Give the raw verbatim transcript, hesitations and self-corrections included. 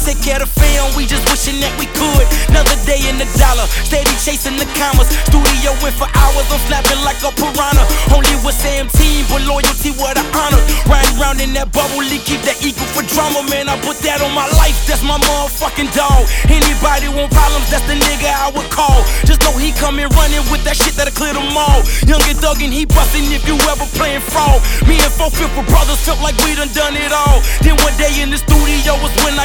take care of the fam, we just wishing that we could. Another day in the dollar, steady chasing the commas. Studio went for hours, I'm snapping like a piranha. Only with Sam team, but loyalty what I honor. Riding round in that bubbly, keep that equal for drama, man. I put that on my life, that's my motherfucking dog. Anybody want problems, that's the nigga I would call. Just know he coming running with that shit that'll clear them all. Young and thug and he bustin' if you ever playing fraud. Me and four fifth brothers felt like we done done it all. Then one day in the studio was when I